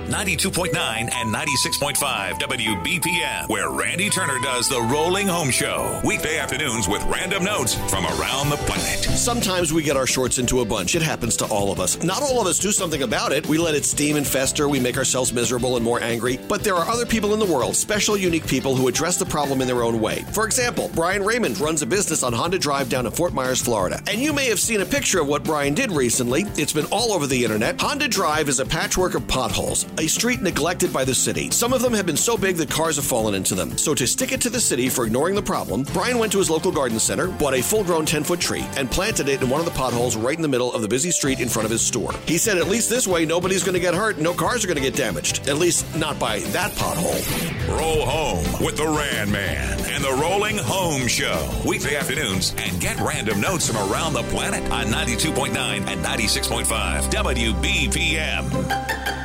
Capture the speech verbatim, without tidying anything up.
ninety-two point nine and ninety-six point five W B P M, where Randy Turner does the Rolling Home Show. Weekday afternoons with random notes from around the planet. Sometimes we get our shorts into a bunch. It happens to all of us. Not all of us do something about it. We let it steam and fester. We make ourselves miserable and more angry. But there are other people in the world, special, unique people who address the problem in their own way. For example, Brian Raymond runs a business on Honda Drive down in Fort Myers, Florida. And you may have seen a picture of what Brian did recently. It's been all over the internet. Honda Drive is a patchwork of potholes, a street neglected by the city. Some of them have been so big that cars have fallen into them. So to stick it to the city for ignoring the problem, Brian went to his local garden center, bought a full-grown ten-foot tree, and planted it in one of the potholes right in the middle of the busy street in front of his store. He said, at least this way, nobody's going to get hurt, no cars are going to get damaged. At least not by that pothole. Roll home with the Ran Man and the Rolling Home Show. Weekday afternoons, and get random notes from around the planet on ninety-two point nine and ninety-six point five W B P M.